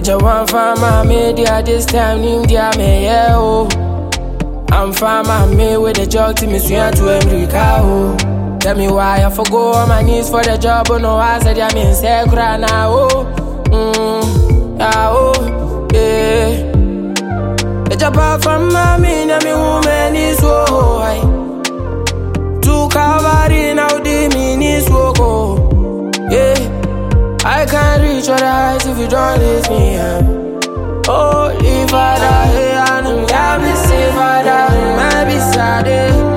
just want for my media this time, nim dia me yeah oh. I'm from my me with the jog to me swing to America oh. Tell me why I forgo on my knees for the job, but no I said I mean say cry now oh. Yeah oh yeah. It's about from my me, na me woman is so high. To Calvary now the mini swoko. Yeah, I can't reach your eyes if you don't lift me up. Holy Father, hey, I know ya be say Father, my be sad.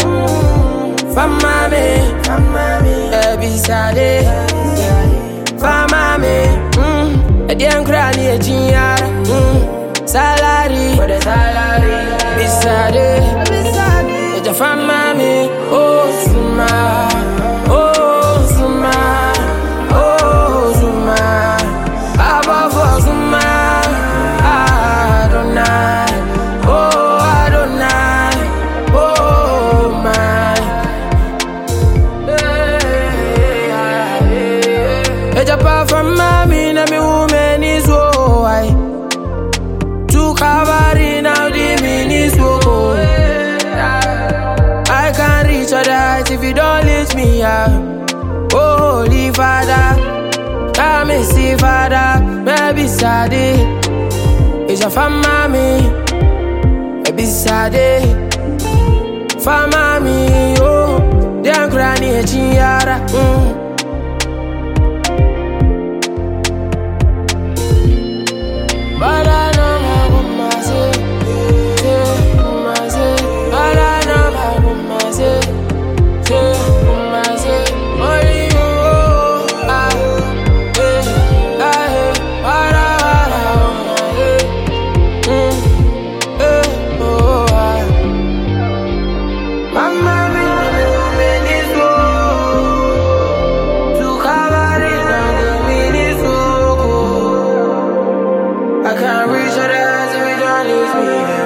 Fama me, be sad. Fama me, don't cry near Giara. Salary, for the salary, be sad. It's a fama me, oh Zuma, oh Zuma, oh Zuma, above all Zuma, Adonai, oh Adonai, oh my. It's a power from mommy, na me woman is so high. To Calvary now the minis will go. I can't reach your heights if you don't lift me up. Oh, Holy Father, come and see Father, maybe sad. It's a family, maybe sad. Family, oh, they're crying, Giara. But I know my woman say, but I know my woman say, only you, Mama, me is to Calvary, now me is I can't reach your eyes if you don't leave me.